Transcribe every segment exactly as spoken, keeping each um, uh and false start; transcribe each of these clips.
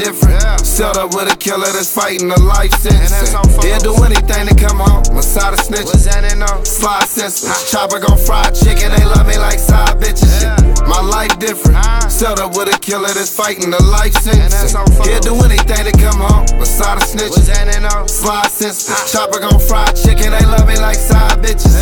different. Set up with a killer that's fighting a life sentence. He'll do anything to come home. Masada snitches. Five cents. Chopper gon' fry chicken. They love me like side bitches. My life different. Set up with a killer that's fighting a life sentence. He'll do anything to come home. Masada snitches. Five cents. Chopper gon' fry chicken. They love me like side bitches.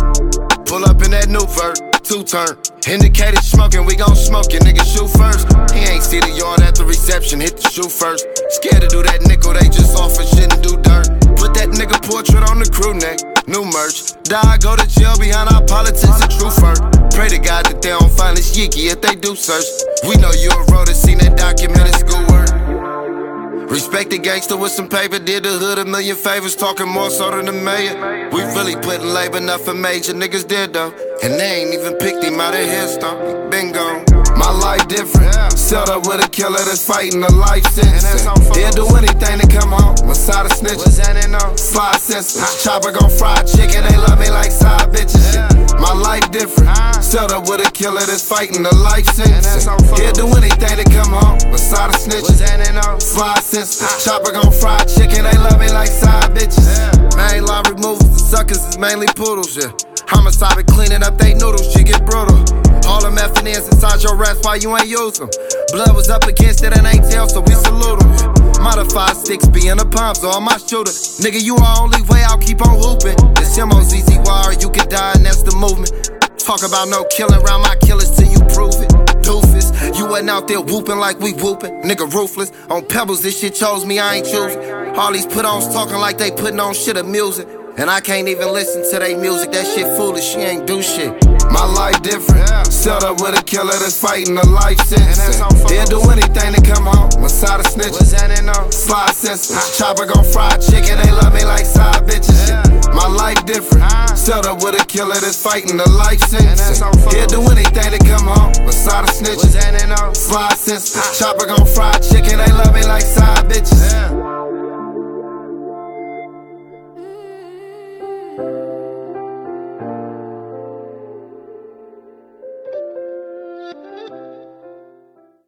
Pull up in that new vert. Two turn. Indicated smoking, we gon' smoke it, nigga shoot first. He ain't see the yard at the reception, hit the shoe first. Scared to do that nickel, they just offer shit and do dirt. Put that nigga portrait on the crew neck, new merch. Die, go to jail behind our politics and true first. Pray to God that they don't find this yeeky if they do search. We know you a road that seen that documented schoolwork. Respect the gangster with some paper, did the hood a million favors, talking more so than the mayor. We really putting labor, nothing major, niggas did though. And they ain't even picked him out of his stone, he been gone. My life different, set up with a killer that's fighting a life sentence. He'll do anything to come home, Masada snitches. Five cents, chopper gon' fry chicken, they love me like side bitches. My life different, set up with a killer that's fighting a life sentence. He'll do anything to come home, Masada snitches. Five cents, chopper gon' fry chicken, they love me like side bitches. Main line removals, the suckers is mainly poodles, yeah. Homicide be cleaning up they noodles, shit get brutal. All them F N Ns inside your raps, why you ain't use them? Blood was up against it and ain't tell, so we salute them. Modified sticks be in the palms, all my shooter. Nigga, you our only way, I'll keep on hooping. It's M O Z Z Y or you can die and that's the movement. Talk about no killing around my killers till you prove it. Doofus, you wasn't out there whooping like we whooping. Nigga ruthless, on pebbles this shit chose me, I ain't choosing. All these put-ons talking like they putting on shit of music. And I can't even listen to they music, that shit foolish, she ain't do shit. My life different, set up with a killer that's fighting a life sentence. He'll do anything to come home, Masada snitches. Five cents, chopper gon' fry chicken, they love me like side bitches. My life different, set up with a killer that's fighting a life sentence. He'll do anything to come home, Masada snitches. Five cents, chopper gon' fry chicken, they love me like side bitches.